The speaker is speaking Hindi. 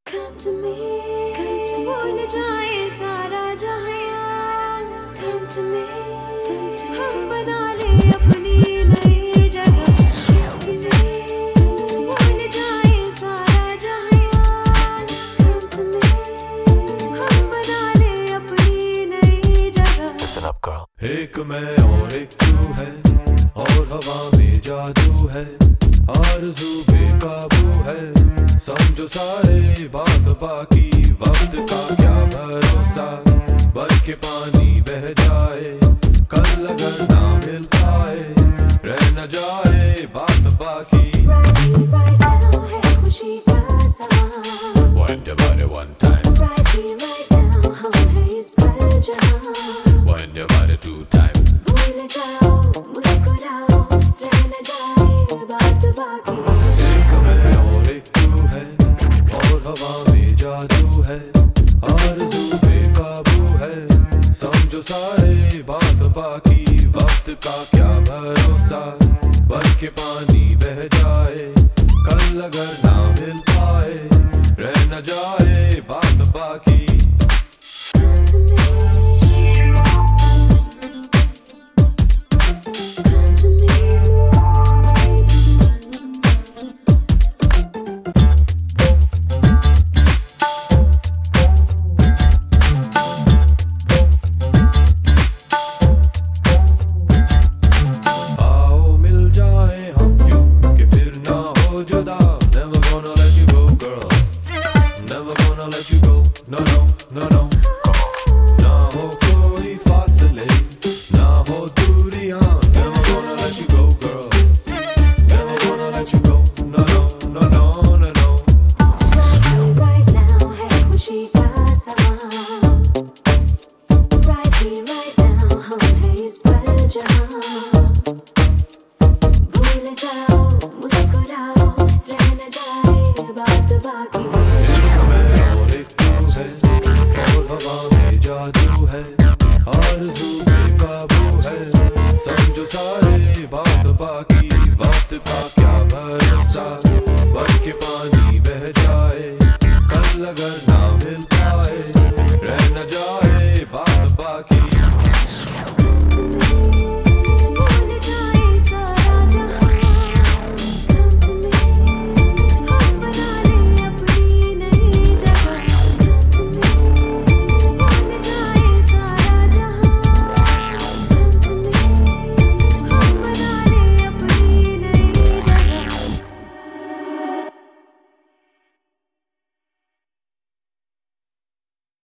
Come to me, भूल जाए सारा जहां। Come to me, हम बना ले अपनी नई जगह। Come to me, भूल जाए सारा जहां। Come to me, हम बना ले अपनी नई जगह। Listen up, girl. एक मैं और एक तू है, और हवा में जादू है, आरज़ू बेकाबू है। समझो सारे बात बाकी, वक्त का क्या भरोसा, बन के पानी बह जाए, कल अगर ना मिल पाए, रह न जाए बात बाकी। Right now है खुशी का समा। Wind your body one time, Right here, right now हम हैं इस पल जहां। wind your body two time. भूल जाओ, मुस्कुराओ, रह न जाए बात बाकी। एक मैं और एक तू है, और हवा में जादू है, आरज़ू बेकाबू है। समझो सारे बात बाकी, वक्त का क्या भरोसा, बन के पानी बह जाए, कल अगर ना मिल पाए, रह न जाए बात बाकी। Come to me, come to me। आओ मिल जाए हम यूं कि फिर ना हो जुदा। Never gonna let you go, girl. Never gonna let you go. No, no, no, no. ना हो कोई फासले, ना हो दूरियां। Never gonna let you go, girl. Never gonna let you go. No, no, no, no, no, no. Right here, right now है खुशी का समा। Right here, right now हम हैं इस पल जहां। भूल जाओ, मुस्कुराओ, रह न जाए बात बाकी। एक मैं और एक तू है, और हवा में जादू है, आरज़ू बेकाबू है। समझो सारे बात बाकी, वक्त का क्या भरोसा, बन के पानी बह जाए,